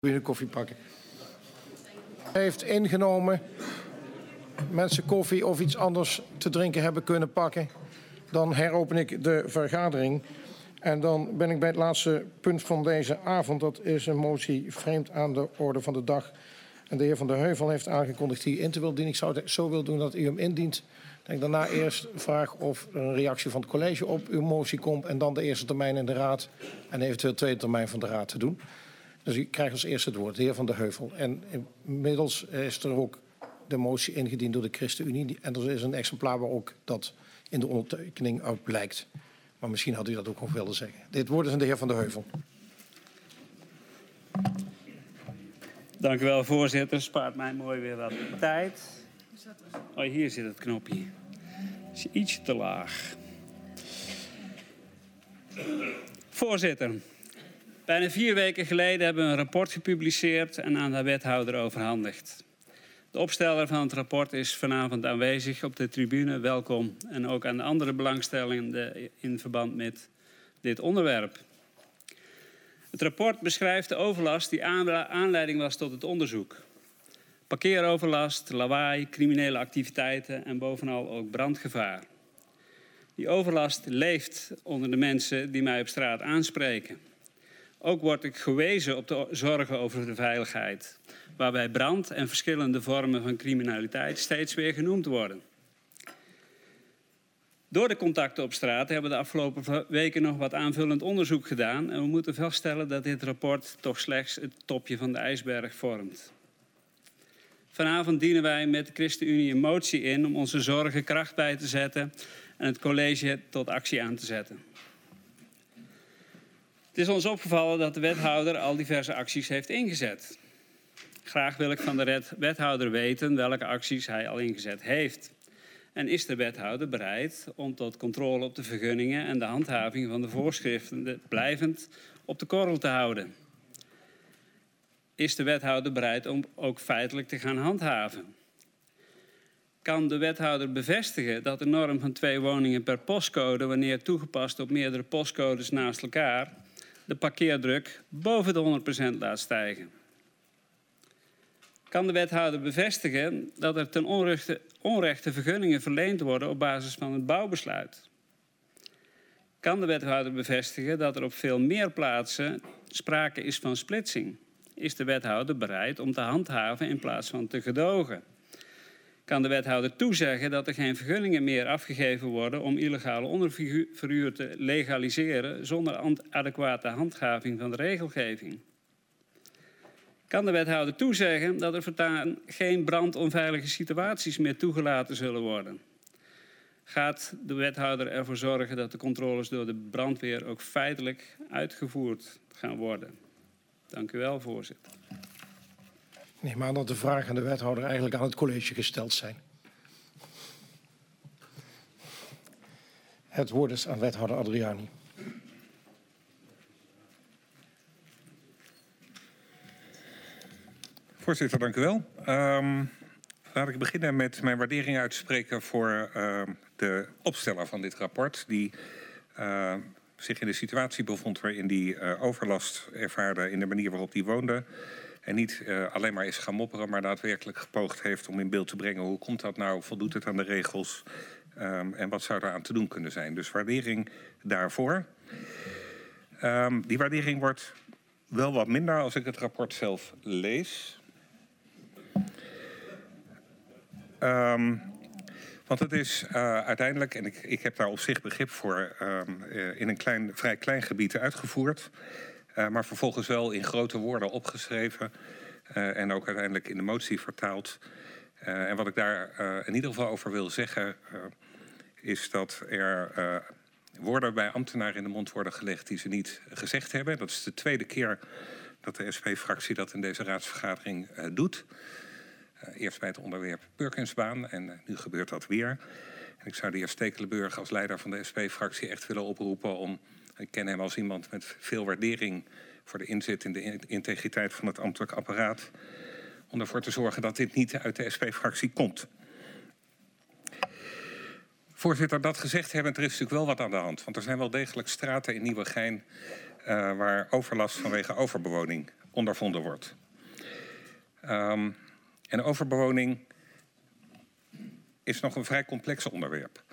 Wil je een koffie pakken? Heeft ingenomen. Mensen koffie of iets anders te drinken hebben kunnen pakken. Dan heropen ik de vergadering. En dan ben ik bij het laatste punt van deze avond. Dat is een motie vreemd aan de orde van de dag. En de heer Van der Heuvel heeft aangekondigd die in te willen dienen. Ik zou het zo willen doen dat u hem indient. Dat ik daarna eerst vraag of er een reactie van het college op uw motie komt. En dan de eerste termijn in de raad. En eventueel de tweede termijn van de raad te doen. Dus u krijgt als eerste het woord, de heer Van der Heuvel. En inmiddels is er ook de motie ingediend door de ChristenUnie. En er is een exemplaar waar ook dat in de ondertekening uit blijkt. Maar misschien had u dat ook nog willen zeggen. Dit woord is aan de heer Van der Heuvel. Dank u wel, voorzitter. Spaart mij mooi weer wat tijd. Oh, hier zit het knopje. Is ietsje te laag. Voorzitter. Bijna 4 weken geleden hebben we een rapport gepubliceerd en aan de wethouder overhandigd. De opsteller van het rapport is vanavond aanwezig op de tribune. Welkom. En ook aan de andere belangstellenden in verband met dit onderwerp. Het rapport beschrijft de overlast die aanleiding was tot het onderzoek. Parkeeroverlast, lawaai, criminele activiteiten en bovenal ook brandgevaar. Die overlast leeft onder de mensen die mij op straat aanspreken. Ook word ik gewezen op de zorgen over de veiligheid, waarbij brand en verschillende vormen van criminaliteit steeds weer genoemd worden. Door de contacten op straat hebben we de afgelopen weken nog wat aanvullend onderzoek gedaan en we moeten vaststellen dat dit rapport toch slechts het topje van de ijsberg vormt. Vanavond dienen wij met de ChristenUnie een motie in om onze zorgen kracht bij te zetten en het college tot actie aan te zetten. Het is ons opgevallen dat de wethouder al diverse acties heeft ingezet. Graag wil ik van de wethouder weten welke acties hij al ingezet heeft. En is de wethouder bereid om tot controle op de vergunningen en de handhaving van de voorschriften blijvend op de korrel te houden? Is de wethouder bereid om ook feitelijk te gaan handhaven? Kan de wethouder bevestigen dat de norm van 2 woningen per postcode, wanneer toegepast op meerdere postcodes naast elkaar, de parkeerdruk boven de 100% laat stijgen? Kan de wethouder bevestigen dat er ten onrechte vergunningen verleend worden op basis van het bouwbesluit? Kan de wethouder bevestigen dat er op veel meer plaatsen sprake is van splitsing? Is de wethouder bereid om te handhaven in plaats van te gedogen? Kan de wethouder toezeggen dat er geen vergunningen meer afgegeven worden om illegale onderverhuur te legaliseren zonder adequate handhaving van de regelgeving? Kan de wethouder toezeggen dat er voortaan geen brandonveilige situaties meer toegelaten zullen worden? Gaat de wethouder ervoor zorgen dat de controles door de brandweer ook feitelijk uitgevoerd gaan worden? Dank u wel, voorzitter. Ik neem aan dat de vragen aan de wethouder eigenlijk aan het college gesteld zijn. Het woord is aan wethouder Adriani. Voorzitter, dank u wel. Laat ik beginnen met mijn waardering uitspreken voor de opsteller van dit rapport, die zich in de situatie bevond waarin die overlast ervaarde in de manier waarop die woonde. En niet alleen maar is gaan mopperen, maar daadwerkelijk gepoogd heeft om in beeld te brengen hoe komt dat nou, voldoet het aan de regels en wat zou daar aan te doen kunnen zijn. Dus waardering daarvoor. Die waardering wordt wel wat minder als ik het rapport zelf lees. Want het is uiteindelijk, en ik heb daar op zich begrip voor, in een vrij klein gebied uitgevoerd. Maar vervolgens wel in grote woorden opgeschreven en ook uiteindelijk in de motie vertaald. En wat ik daar in ieder geval over wil zeggen, is dat er woorden bij ambtenaren in de mond worden gelegd die ze niet gezegd hebben. Dat is de tweede keer dat de SP-fractie dat in deze raadsvergadering doet. Eerst bij het onderwerp Perkinsbaan en nu gebeurt dat weer. En ik zou de heer Stekelenburg als leider van de SP-fractie echt willen oproepen om... Ik ken hem als iemand met veel waardering voor de inzet in de integriteit van het ambtelijk apparaat. Om ervoor te zorgen dat dit niet uit de SP-fractie komt. Voorzitter, dat gezegd hebbend, er is natuurlijk wel wat aan de hand. Want er zijn wel degelijk straten in Nieuwegein waar overlast vanwege overbewoning ondervonden wordt. En overbewoning is nog een vrij complex onderwerp.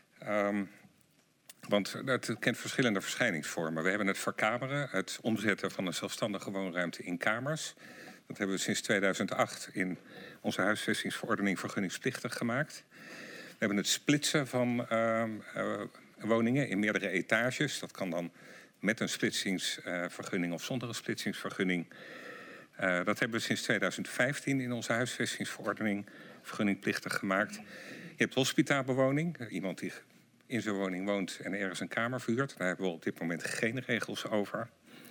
Want het kent verschillende verschijningsvormen. We hebben het verkameren, het omzetten van een zelfstandige woonruimte in kamers. Dat hebben we sinds 2008 in onze huisvestingsverordening vergunningsplichtig gemaakt. We hebben het splitsen van woningen in meerdere etages. Dat kan dan met een splitsingsvergunning of zonder een splitsingsvergunning. Dat hebben we sinds 2015 in onze huisvestingsverordening vergunningplichtig gemaakt. Je hebt hospitaalbewoning, iemand die in zijn woning woont en ergens een kamer vuurt. Daar hebben we op dit moment geen regels over.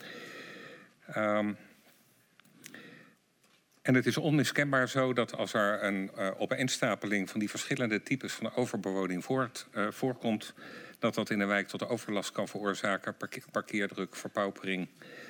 En het is onmiskenbaar zo dat als er een opeenstapeling van die verschillende types van overbewoning voorkomt, dat in een wijk tot overlast kan veroorzaken, parkeerdruk, verpaupering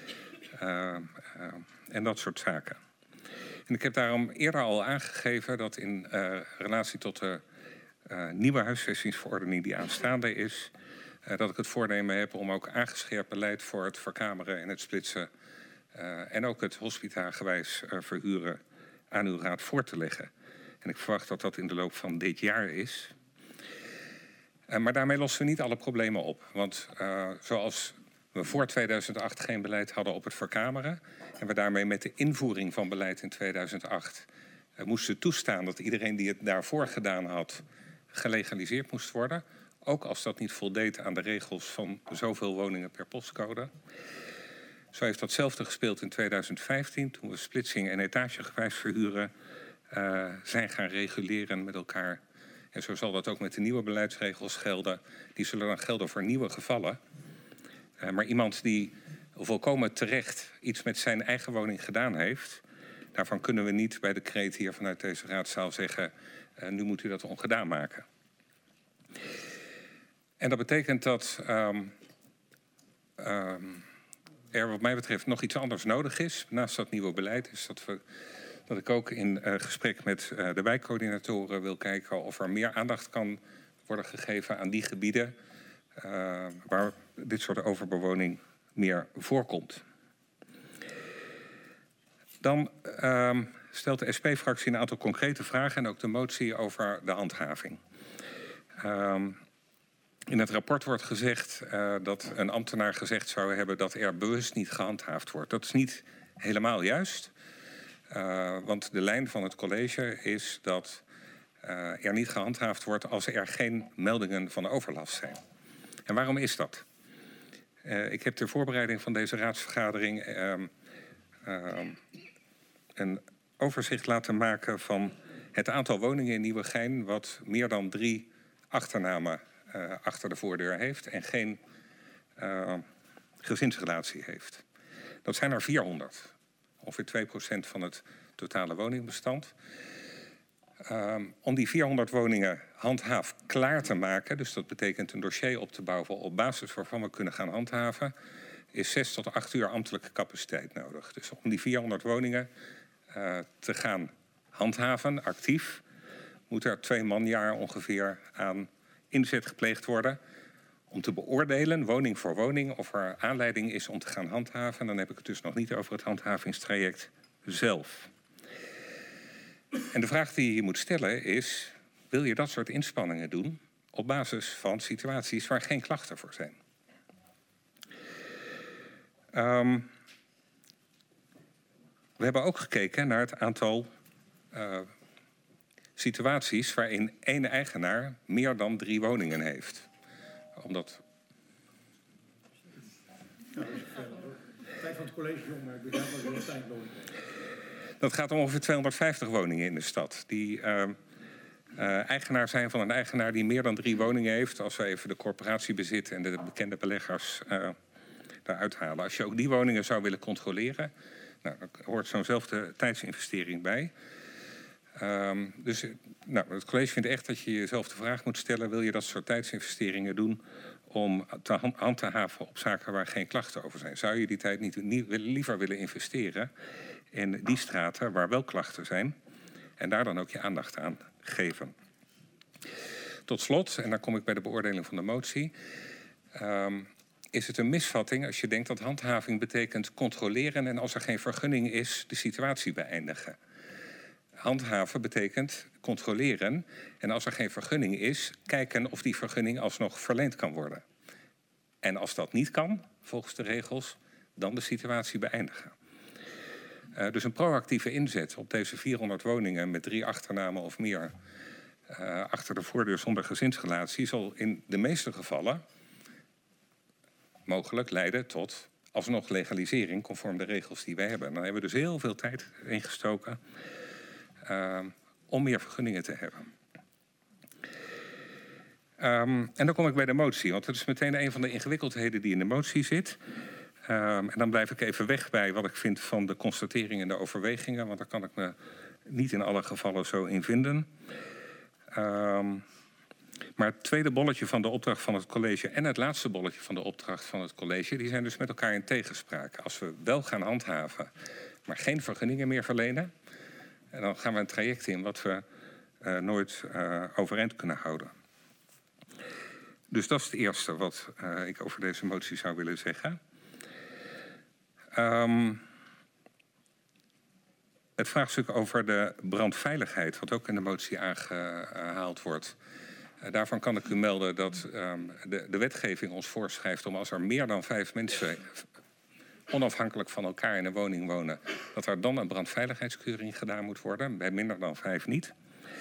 en dat soort zaken. En ik heb daarom eerder al aangegeven dat in relatie tot de nieuwe huisvestingsverordening die aanstaande is, dat ik het voornemen heb om ook aangescherpt beleid voor het verkameren en het splitsen en ook het hospitaalgewijs verhuren aan uw raad voor te leggen. En ik verwacht dat dat in de loop van dit jaar is. Maar daarmee lossen we niet alle problemen op. Want zoals we voor 2008 geen beleid hadden op het verkameren en we daarmee met de invoering van beleid in 2008 moesten toestaan dat iedereen die het daarvoor gedaan had gelegaliseerd moest worden, ook als dat niet voldeed aan de regels van zoveel woningen per postcode. Zo heeft datzelfde gespeeld in 2015, toen we splitsing en etagegewijs verhuren zijn gaan reguleren met elkaar. En zo zal dat ook met de nieuwe beleidsregels gelden. Die zullen dan gelden voor nieuwe gevallen. Maar iemand die volkomen terecht iets met zijn eigen woning gedaan heeft, daarvan kunnen we niet bij decreet hier vanuit deze raadzaal zeggen, nu moet u dat ongedaan maken. En dat betekent dat er wat mij betreft nog iets anders nodig is. Naast dat nieuwe beleid is dat ik ook in gesprek met de wijkcoördinatoren wil kijken of er meer aandacht kan worden gegeven aan die gebieden waar dit soort overbewoning meer voorkomt. Dan stelt de SP-fractie een aantal concrete vragen en ook de motie over de handhaving. In het rapport wordt gezegd dat een ambtenaar gezegd zou hebben dat er bewust niet gehandhaafd wordt. Dat is niet helemaal juist. Want de lijn van het college is dat er niet gehandhaafd wordt als er geen meldingen van overlast zijn. En waarom is dat? Ik heb ter voorbereiding van deze raadsvergadering een overzicht laten maken van het aantal woningen in Nieuwegein wat meer dan 3 achternamen achter de voordeur heeft en geen gezinsrelatie heeft. Dat zijn er 400. Ongeveer 2% van het totale woningbestand. Om die 400 woningen handhaaf klaar te maken, dus dat betekent een dossier op te bouwen op basis waarvan we kunnen gaan handhaven, is 6 tot 8 uur ambtelijke capaciteit nodig. Dus om die 400 woningen te gaan handhaven, actief, moet er 2 manjaar ongeveer aan inzet gepleegd worden om te beoordelen, woning voor woning, of er aanleiding is om te gaan handhaven. En dan heb ik het dus nog niet over het handhavingstraject zelf. En de vraag die je moet stellen is, wil je dat soort inspanningen doen op basis van situaties waar geen klachten voor zijn? We hebben ook gekeken naar het aantal situaties waarin 1 eigenaar meer dan 3 woningen heeft. Omdat tijd van het college, jongen, ik begrijp wel weer tijd nodig. Dat gaat om ongeveer 250 woningen in de stad. Die eigenaar zijn van een eigenaar die meer dan 3 woningen heeft. Als we even de corporatiebezit en de bekende beleggers daaruit halen. Als je ook die woningen zou willen controleren, nou, dan hoort zo'nzelfde tijdsinvestering bij. Dus het college vindt echt dat je jezelf de vraag moet stellen, wil je dat soort tijdsinvesteringen doen om te handhaven op zaken waar geen klachten over zijn? Zou je die tijd niet liever willen investeren in die straten waar wel klachten zijn en daar dan ook je aandacht aan geven? Tot slot, en dan kom ik bij de beoordeling van de motie, is het een misvatting als je denkt dat handhaving betekent controleren en als er geen vergunning is, de situatie beëindigen. Handhaven betekent controleren en als er geen vergunning is, kijken of die vergunning alsnog verleend kan worden. En als dat niet kan, volgens de regels, dan de situatie beëindigen. Dus een proactieve inzet op deze 400 woningen met 3 achternamen of meer achter de voordeur zonder gezinsrelatie zal in de meeste gevallen mogelijk leiden tot alsnog legalisering conform de regels die wij hebben. Dan hebben we dus heel veel tijd ingestoken om meer vergunningen te hebben. En dan kom ik bij de motie, want dat is meteen een van de ingewikkeldheden die in de motie zit. En dan blijf ik even weg bij wat ik vind van de constateringen en de overwegingen, want daar kan ik me niet in alle gevallen zo in vinden. Maar het tweede bolletje van de opdracht van het college en het laatste bolletje van de opdracht van het college, die zijn dus met elkaar in tegenspraak. Als we wel gaan handhaven, maar geen vergunningen meer verlenen, dan gaan we een traject in wat we nooit overeind kunnen houden. Dus dat is het eerste wat ik over deze motie zou willen zeggen. Het vraagstuk over de brandveiligheid, wat ook in de motie aangehaald wordt. Daarvan kan ik u melden dat de wetgeving ons voorschrijft om als er meer dan 5 mensen onafhankelijk van elkaar in een woning wonen, dat er dan een brandveiligheidskeuring gedaan moet worden, bij minder dan 5 niet.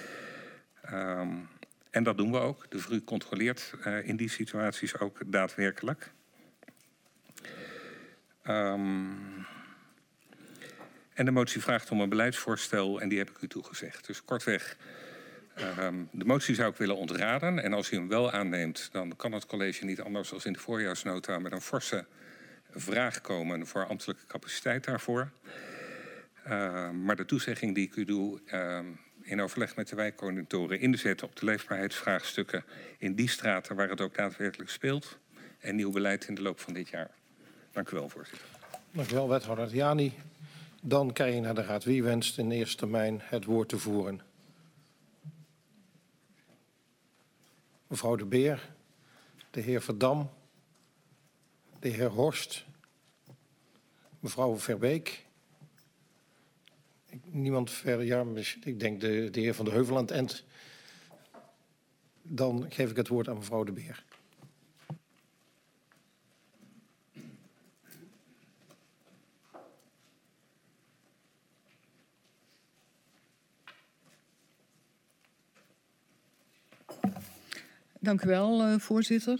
En dat doen we ook. De VRU controleert in die situaties ook daadwerkelijk. En de motie vraagt om een beleidsvoorstel en die heb ik u toegezegd. Dus kortweg, de motie zou ik willen ontraden. En als u hem wel aanneemt, dan kan het college niet anders dan in de voorjaarsnota met een forse vraag komen voor ambtelijke capaciteit daarvoor. Maar de toezegging die ik u doe in overleg met de wijkcoördinatoren inzetten op de leefbaarheidsvraagstukken in die straten waar het ook daadwerkelijk speelt. En nieuw beleid in de loop van dit jaar. Dank u wel, voorzitter. Dank u wel, wethouder Jani. Dan krijg je naar de raad. Wie wenst in eerste termijn het woord te voeren? Mevrouw De Beer, de heer Verdam, de heer Horst, mevrouw Verbeek. Niemand verder, ja, ik denk de heer Van de Heuvel aan het eind. Dan geef ik het woord aan mevrouw De Beer. Dank u wel, voorzitter.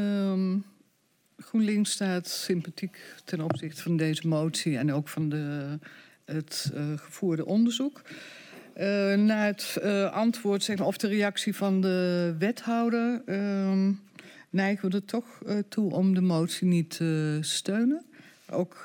GroenLinks staat sympathiek ten opzichte van deze motie en ook van het gevoerde onderzoek. Na het antwoord, zeg maar, of de reactie van de wethouder, neigen we er toch toe om de motie niet te steunen. Ook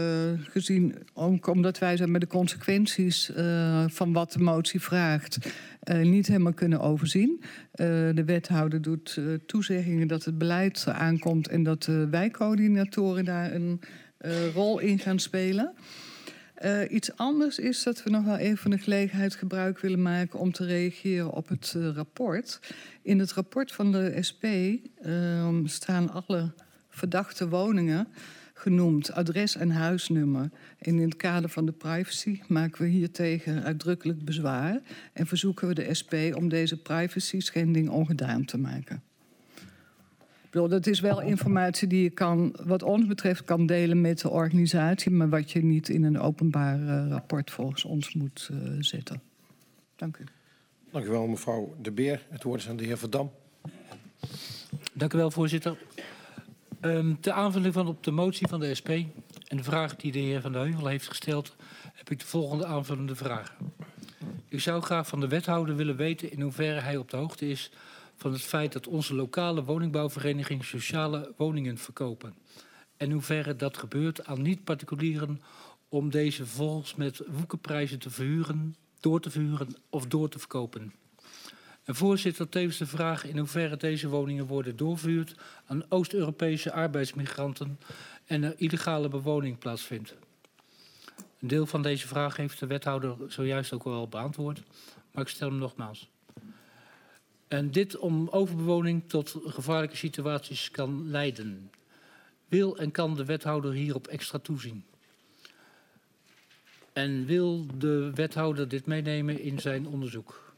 ook omdat wij met de consequenties van wat de motie vraagt niet helemaal kunnen overzien. De wethouder doet toezeggingen dat het beleid aankomt en dat de wijkcoördinatoren daar een rol in gaan spelen. Iets anders is dat we nog wel even van de gelegenheid gebruik willen maken om te reageren op het rapport. In het rapport van de SP staan alle verdachte woningen genoemd, adres en huisnummer. En in het kader van de privacy maken we hiertegen uitdrukkelijk bezwaar en verzoeken we de SP om deze privacy-schending ongedaan te maken. Ik bedoel, dat is wel informatie die je wat ons betreft kan delen met de organisatie, maar wat je niet in een openbaar rapport volgens ons moet zetten. Dank u. Dank u wel, mevrouw De Beer. Het woord is aan de heer Verdam. Dank u wel, voorzitter. Ter aanvulling van op de motie van de SP en de vraag die de heer Van de Heuvel heeft gesteld, heb ik de volgende aanvullende vragen. Ik zou graag van de wethouder willen weten in hoeverre hij op de hoogte is van het feit dat onze lokale woningbouwvereniging sociale woningen verkopen. En in hoeverre dat gebeurt aan niet-particulieren om deze vervolgens met woekerprijzen te verhuren, door te verhuren of door te verkopen. En voorzitter, tevens de vraag in hoeverre deze woningen worden doorverhuurd aan Oost-Europese arbeidsmigranten en er illegale bewoning plaatsvindt. Een deel van deze vraag heeft de wethouder zojuist ook al beantwoord, maar ik stel hem nogmaals. En dit om overbewoning tot gevaarlijke situaties kan leiden. Wil en kan de wethouder hierop extra toezien? En wil de wethouder dit meenemen in zijn onderzoek?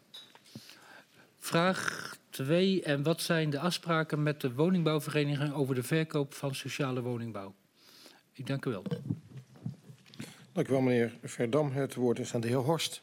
Vraag 2. En wat zijn de afspraken met de woningbouwvereniging over de verkoop van sociale woningbouw? Ik dank u wel. Dank u wel, meneer Verdam. Het woord is aan de heer Horst.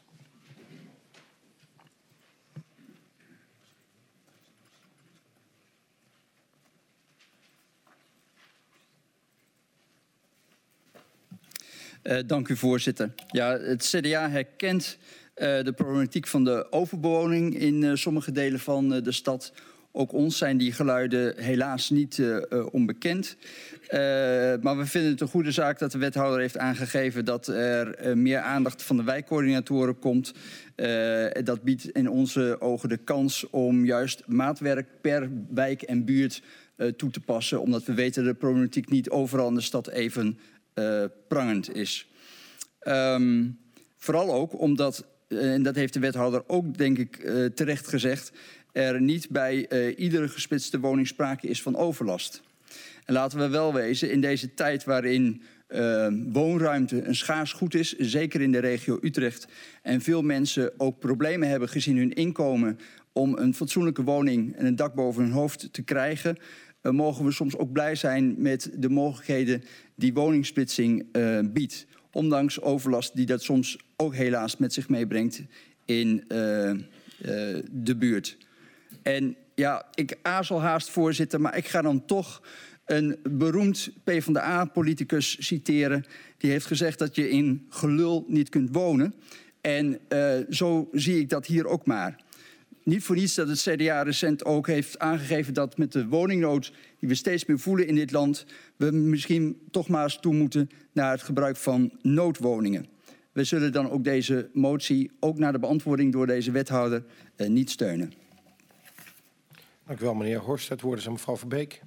Dank u, voorzitter. Ja, het CDA herkent de problematiek van de overbewoning in sommige delen van de stad. Ook ons zijn die geluiden helaas niet onbekend. Maar we vinden het een goede zaak dat de wethouder heeft aangegeven dat er meer aandacht van de wijkcoördinatoren komt. Dat biedt in onze ogen de kans om juist maatwerk per wijk en buurt toe te passen. Omdat we weten dat de problematiek niet overal in de stad even prangend is. Vooral ook omdat, en dat heeft de wethouder ook denk ik terecht gezegd, er niet bij iedere gesplitste woning sprake is van overlast. En laten we wel wezen, in deze tijd waarin woonruimte een schaars goed is, zeker in de regio Utrecht, en veel mensen ook problemen hebben gezien hun inkomen om een fatsoenlijke woning en een dak boven hun hoofd te krijgen, mogen we soms ook blij zijn met de mogelijkheden die woningsplitsing biedt. Ondanks overlast die dat soms ook helaas met zich meebrengt in de buurt. En ja, ik aarzel haast, voorzitter, maar ik ga dan toch een beroemd PvdA-politicus citeren. Die heeft gezegd dat je in gelul niet kunt wonen. En zo zie ik dat hier ook maar. Niet voor niets dat het CDA recent ook heeft aangegeven dat met de woningnood die we steeds meer voelen in dit land, we misschien toch maar eens toe moeten naar het gebruik van noodwoningen. We zullen dan ook deze motie, ook na de beantwoording door deze wethouder, niet steunen. Dank u wel, meneer Horst. Het woord is aan mevrouw Verbeek.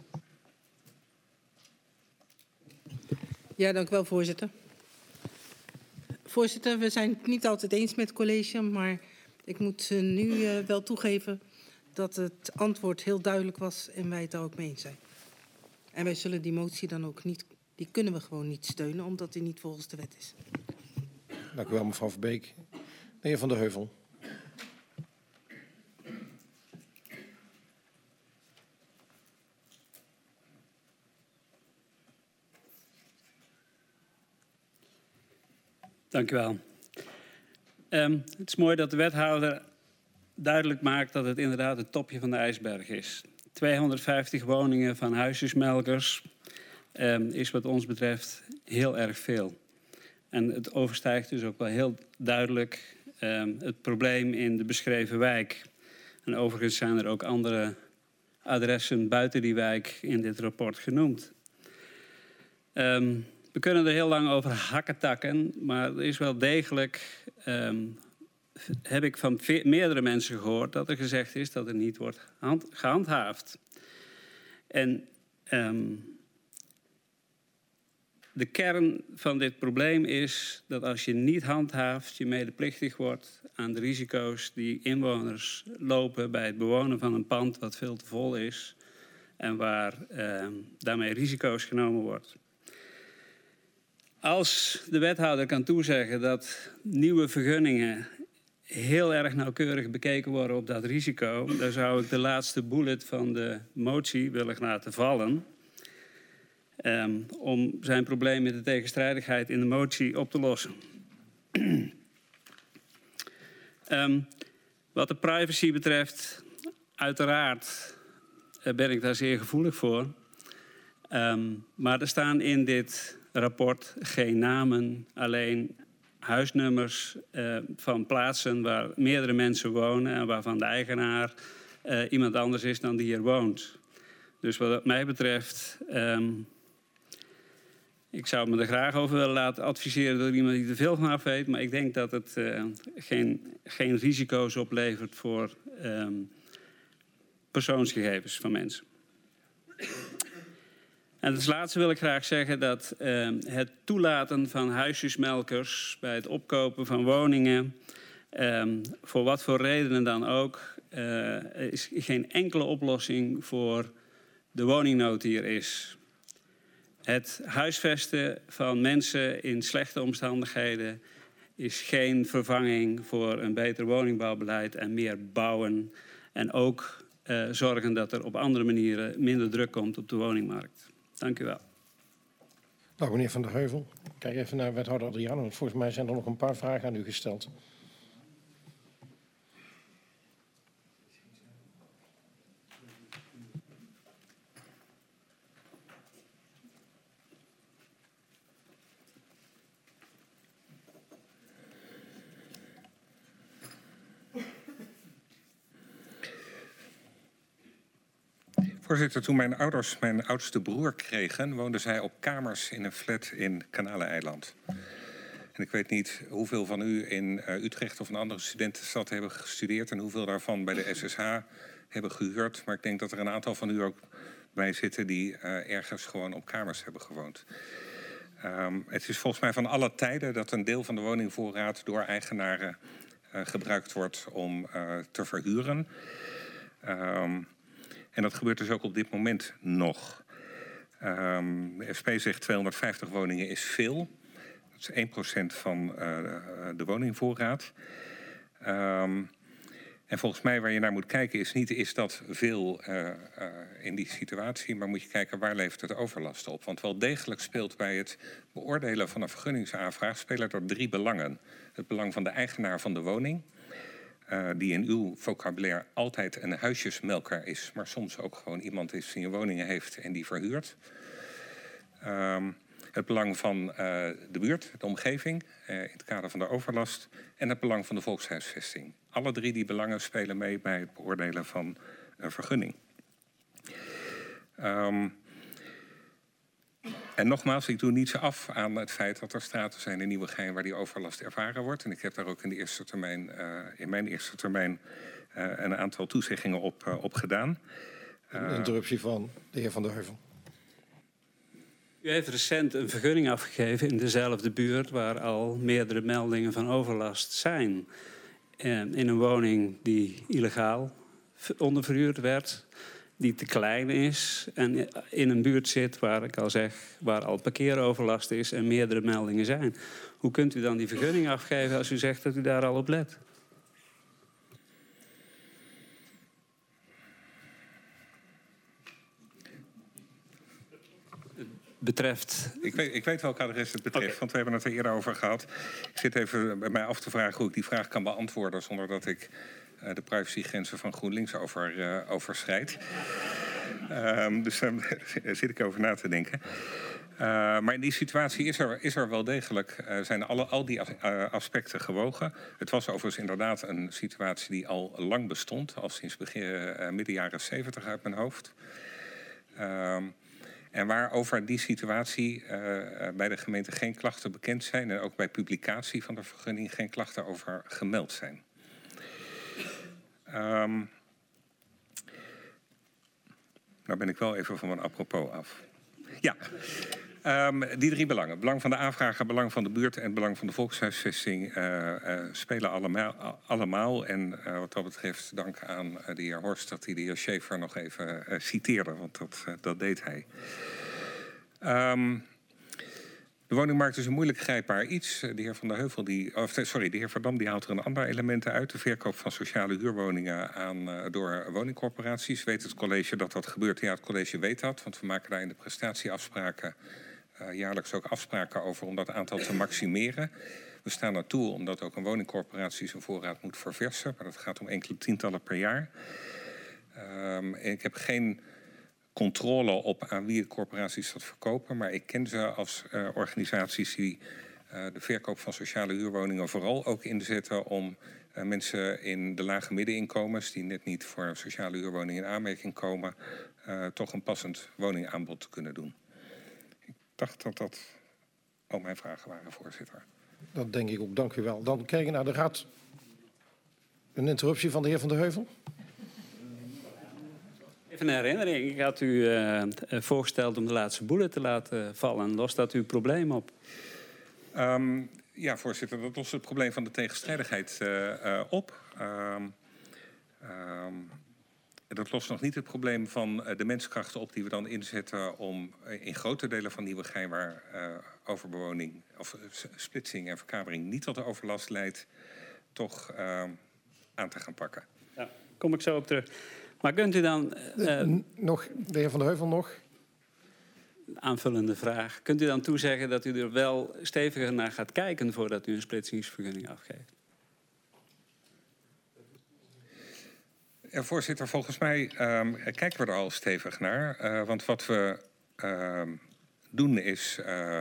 Ja, dank u wel, voorzitter. Voorzitter, we zijn het niet altijd eens met het college, maar ik moet nu wel toegeven dat het antwoord heel duidelijk was en wij het daar ook mee eens zijn. En wij zullen die motie dan ook niet, die kunnen we gewoon niet steunen, omdat die niet volgens de wet is. Dank u wel, mevrouw Verbeek. De heer Van der Heuvel. Dank u wel. Het is mooi dat de wethouder duidelijk maakt dat het inderdaad het topje van de ijsberg is. 250 woningen van huisjesmelkers is wat ons betreft heel erg veel. En het overstijgt dus ook wel heel duidelijk het probleem in de beschreven wijk. En overigens zijn er ook andere adressen buiten die wijk in dit rapport genoemd. We kunnen er heel lang over hakketakken, maar er is wel degelijk, heb ik van meerdere mensen gehoord, dat er gezegd is dat er niet wordt gehandhaafd. En de kern van dit probleem is dat als je niet handhaaft, je medeplichtig wordt aan de risico's die inwoners lopen bij het bewonen van een pand wat veel te vol is en waar daarmee risico's genomen wordt. Als de wethouder kan toezeggen dat nieuwe vergunningen heel erg nauwkeurig bekeken worden op dat risico, dan zou ik de laatste bullet van de motie willen laten vallen. Om zijn probleem met de tegenstrijdigheid in de motie op te lossen. Wat de privacy betreft, uiteraard ben ik daar zeer gevoelig voor. Maar er staan in dit rapport geen namen, alleen huisnummers van plaatsen waar meerdere mensen wonen en waarvan de eigenaar iemand anders is dan die hier woont. Dus wat mij betreft, ik zou me er graag over willen laten adviseren door iemand die er veel van af weet, maar ik denk dat het geen risico's oplevert voor persoonsgegevens van mensen. En als laatste wil ik graag zeggen dat het toelaten van huisjesmelkers bij het opkopen van woningen, voor wat voor redenen dan ook, is geen enkele oplossing voor de woningnood die er is. Het huisvesten van mensen in slechte omstandigheden is geen vervanging voor een beter woningbouwbeleid en meer bouwen. En ook zorgen dat er op andere manieren minder druk komt op de woningmarkt. Dank u wel. Nou, meneer Van der Heuvel, kijk even naar wethouder Adriano, want volgens mij zijn er nog een paar vragen aan u gesteld. Voorzitter, toen mijn ouders mijn oudste broer kregen, woonden zij op kamers in een flat in Kanaleneiland. En ik weet niet hoeveel van u in Utrecht of een andere studentenstad hebben gestudeerd en hoeveel daarvan bij de SSH hebben gehuurd. Maar ik denk dat er een aantal van u ook bij zitten die ergens gewoon op kamers hebben gewoond. Het is volgens mij van alle tijden dat een deel van de woningvoorraad door eigenaren gebruikt wordt om te verhuren. En dat gebeurt dus ook op dit moment nog. De SP zegt 250 woningen is veel. Dat is 1% van de woningvoorraad. En volgens mij waar je naar moet kijken is niet is dat veel in die situatie, maar moet je kijken waar levert het overlast op. Want wel degelijk speelt bij het beoordelen van een vergunningsaanvraag spelen er 3 belangen. Het belang van de eigenaar van de woning, die in uw vocabulaire altijd een huisjesmelker is, maar soms ook gewoon iemand is die een woningen heeft en die verhuurt. Het belang van de buurt, de omgeving, in het kader van de overlast, en het belang van de volkshuisvesting. Alle 3 die belangen spelen mee bij het beoordelen van een vergunning. En nogmaals, ik doe niets af aan het feit dat er straten zijn in Nieuwegein waar die overlast ervaren wordt. En ik heb daar ook in mijn eerste termijn een aantal toezeggingen op gedaan. Een interruptie van de heer Van der Heuvel. U heeft recent een vergunning afgegeven in dezelfde buurt waar al meerdere meldingen van overlast zijn. In een woning die illegaal onderverhuurd werd, die te klein is en in een buurt zit waar ik al zeg, waar al parkeeroverlast is en meerdere meldingen zijn. Hoe kunt u dan die vergunning afgeven als u zegt dat u daar al op let? Betreft... Ik weet welk adres het betreft, want we hebben het er eerder over gehad. Ik zit even bij mij af te vragen hoe ik die vraag kan beantwoorden zonder dat ik de privacygrenzen van GroenLinks overschrijd. Dus daar zit ik over na te denken. Maar in die situatie is er wel degelijk, zijn al die aspecten gewogen. Het was overigens inderdaad een situatie die al lang bestond, al sinds midden jaren 70 uit mijn hoofd. En waar over die situatie bij de gemeente geen klachten bekend zijn en ook bij publicatie van de vergunning geen klachten over gemeld zijn. Nou ben ik wel even van mijn apropos af. Ja, die 3 belangen. Belang van de aanvrager, belang van de buurt en belang van de volkshuisvesting spelen allemaal. En wat dat betreft dank aan de heer Horst dat hij de heer Schäfer nog even citeerde, want dat deed hij. De woningmarkt is een moeilijk grijpbaar iets. De heer Van der Heuvel, de heer Verdam, die haalt er een ander element uit. De verkoop van sociale huurwoningen door woningcorporaties. Weet het college dat dat gebeurt? Ja, het college weet dat, want we maken daar in de prestatieafspraken jaarlijks ook afspraken over om dat aantal te maximeren. We staan naartoe omdat ook een woningcorporatie zijn voorraad moet verversen, maar dat gaat om enkele tientallen per jaar. Ik heb geen controle op aan wie de corporaties dat verkopen, maar ik ken ze als organisaties die de verkoop van sociale huurwoningen vooral ook inzetten om mensen in de lage middeninkomens die net niet voor een sociale huurwoning in aanmerking komen, toch een passend woningaanbod te kunnen doen. Ik dacht dat dat al mijn vragen waren, voorzitter. Dat denk ik ook, dank u wel. Dan kijken we naar de raad. Een interruptie van de heer Van der Heuvel. Even een herinnering. Ik had u voorgesteld om de laatste bullet te laten vallen. Lost dat uw probleem op? Ja, voorzitter, dat lost het probleem van de tegenstrijdigheid op. dat lost nog niet het probleem van de menskrachten op die we dan inzetten om in grote delen van Nieuwegein waar overbewoning of splitsing en verkabering niet tot de overlast leidt, toch aan te gaan pakken. Ja, kom ik zo op terug. Maar kunt u dan... Nog, de heer Van der Heuvel nog. Aanvullende vraag. Kunt u dan toezeggen dat u er wel steviger naar gaat kijken voordat u een splitsingsvergunning afgeeft? Ja, voorzitter, volgens mij kijken we er al stevig naar. Want wat we doen is...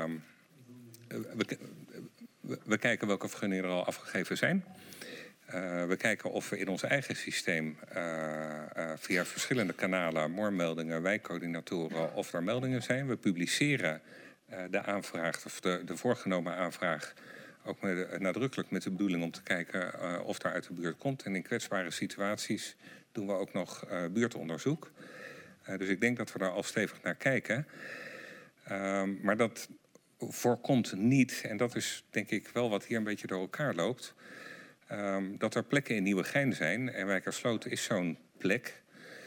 we kijken welke vergunningen er al afgegeven zijn. We kijken of we in ons eigen systeem via verschillende kanalen, MOR-meldingen, wijkcoördinatoren, of er meldingen zijn. We publiceren de aanvraag of de voorgenomen aanvraag ook nadrukkelijk met de bedoeling om te kijken of daar uit de buurt komt. En in kwetsbare situaties doen we ook nog buurtonderzoek. Dus ik denk dat we daar al stevig naar kijken. Maar dat voorkomt niet, en dat is denk ik wel wat hier een beetje door elkaar loopt, dat er plekken in Nieuwegein zijn, en Wijkersloot is zo'n plek,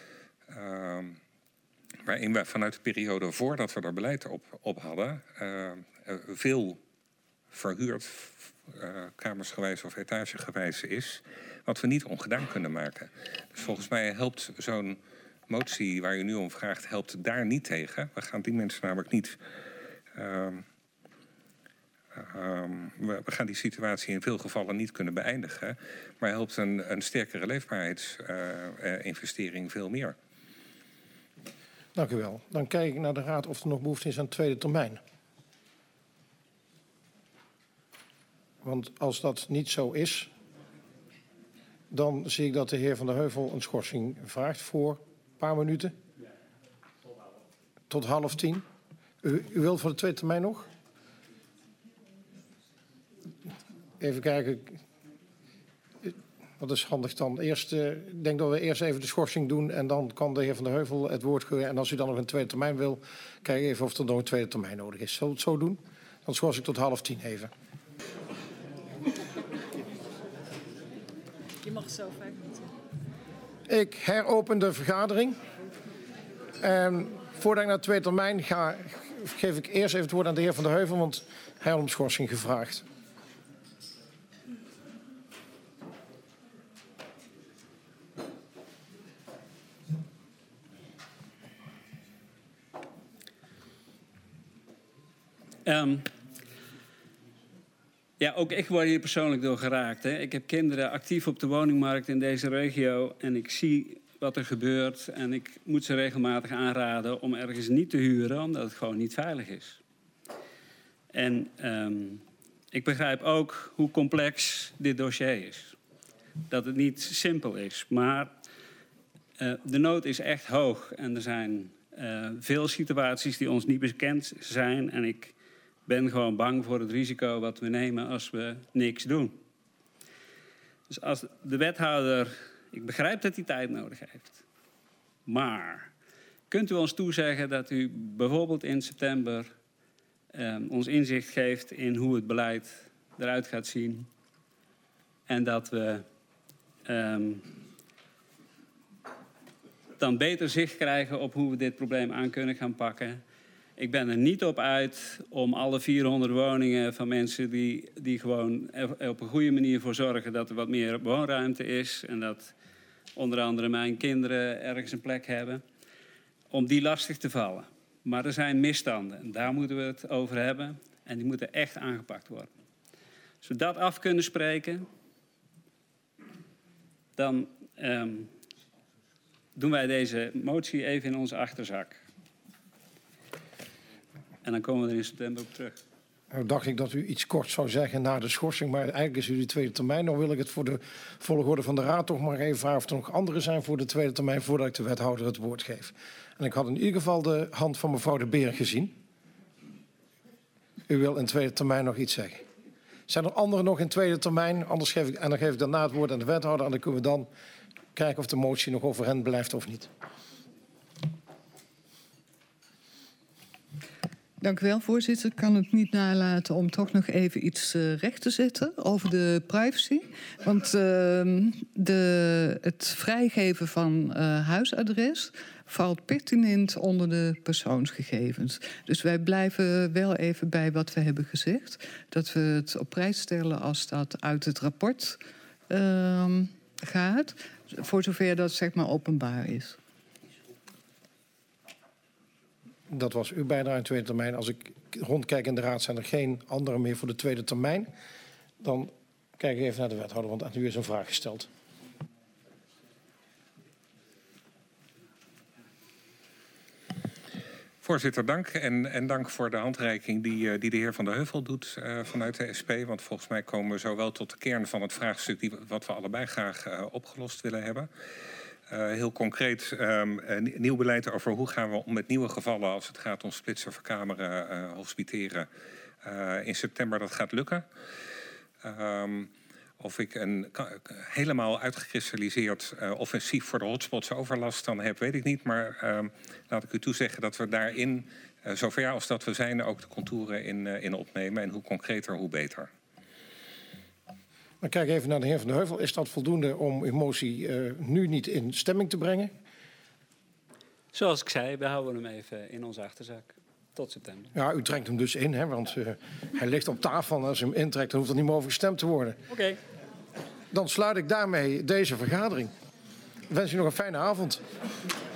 waarin we vanuit de periode voordat we er beleid op hadden, veel verhuurd, kamersgewijs of etagegewijs is, wat we niet ongedaan kunnen maken. Dus volgens mij helpt zo'n motie waar u nu om vraagt, helpt daar niet tegen. We gaan die mensen namelijk niet... we gaan die situatie in veel gevallen niet kunnen beëindigen. Maar helpt een sterkere leefbaarheidsinvestering veel meer. Dank u wel. Dan kijk ik naar de Raad of er nog behoefte is aan tweede termijn. Want als dat niet zo is, dan zie ik dat de heer Van der Heuvel een schorsing vraagt voor een paar minuten. Tot 9:30. U wilt voor de tweede termijn nog? Even kijken. Wat is handig dan? Eerst, ik denk dat we eerst even de schorsing doen en dan kan de heer Van der Heuvel het woord geven. En als u dan nog een tweede termijn wil, kijk even of er nog een tweede termijn nodig is. Zullen we het zo doen? Dan schors ik tot 9:30 even. Je mag zo 5 minuten. Ik heropen de vergadering. Voordat ik naar de tweede termijn ga, geef ik eerst even het woord aan de heer Van der Heuvel, want hij had om schorsing gevraagd. Ja, ook ik word hier persoonlijk door geraakt. Hè. Ik heb kinderen actief op de woningmarkt in deze regio en ik zie wat er gebeurt. En ik moet ze regelmatig aanraden om ergens niet te huren, omdat het gewoon niet veilig is. En ik begrijp ook hoe complex dit dossier is. Dat het niet simpel is, maar de nood is echt hoog. En er zijn veel situaties die ons niet bekend zijn. En ik ben gewoon bang voor het risico wat we nemen als we niks doen. Dus als de wethouder... Ik begrijp dat hij tijd nodig heeft. Maar kunt u ons toezeggen dat u bijvoorbeeld in september ons inzicht geeft in hoe het beleid eruit gaat zien. En dat we dan beter zicht krijgen op hoe we dit probleem aan kunnen gaan pakken. Ik ben er niet op uit om alle 400 woningen van mensen die gewoon er op een goede manier voor zorgen dat er wat meer woonruimte is. En dat onder andere mijn kinderen ergens een plek hebben. Om die lastig te vallen. Maar er zijn misstanden en daar moeten we het over hebben. En die moeten echt aangepakt worden. Als we dat af kunnen spreken, dan doen wij deze motie even in onze achterzak. En dan komen we er in september op terug. Nou dacht ik dat u iets kort zou zeggen na de schorsing, maar eigenlijk is u de tweede termijn. Dan wil ik het voor de volgorde van de raad toch maar even vragen of er nog anderen zijn voor de tweede termijn voordat ik de wethouder het woord geef. En ik had in ieder geval de hand van mevrouw De Beer gezien. U wil in tweede termijn nog iets zeggen. Zijn er anderen nog in tweede termijn? Anders geef ik daarna het woord aan de wethouder en dan kunnen we dan kijken of de motie nog overeind blijft of niet. Dank u wel, voorzitter. Ik kan het niet nalaten om toch nog even iets recht te zetten over de privacy. Want het vrijgeven van huisadres valt pertinent onder de persoonsgegevens. Dus wij blijven wel even bij wat we hebben gezegd. Dat we het op prijs stellen als dat uit het rapport gaat. Voor zover dat zeg maar openbaar is. Dat was uw bijdrage in de tweede termijn. Als ik rondkijk in de raad zijn er geen anderen meer voor de tweede termijn. Dan kijk ik even naar de wethouder, want aan u is een vraag gesteld. Voorzitter, dank. En dank voor de handreiking die de heer Van der Heuvel doet vanuit de SP. Want volgens mij komen we zo wel tot de kern van het vraagstuk wat we allebei graag opgelost willen hebben. Heel concreet nieuw beleid over hoe gaan we om met nieuwe gevallen als het gaat om splitsen, verkameren, hospiteren. In september dat gaat lukken. Of ik een helemaal uitgekristalliseerd offensief voor de hotspots overlast dan heb, weet ik niet. Maar laat ik u toezeggen dat we daarin, zover als dat we zijn, ook de contouren in opnemen. En hoe concreter, hoe beter. Maar kijk even naar de heer Van der Heuvel. Is dat voldoende om uw motie nu niet in stemming te brengen? Zoals ik zei, we houden hem even in onze achterzak. Tot september. Ja, u trekt hem dus in, hè, want hij ligt op tafel. En als u hem intrekt, dan hoeft er niet meer over gestemd te worden. Oké. Dan sluit ik daarmee deze vergadering. Ik wens u nog een fijne avond.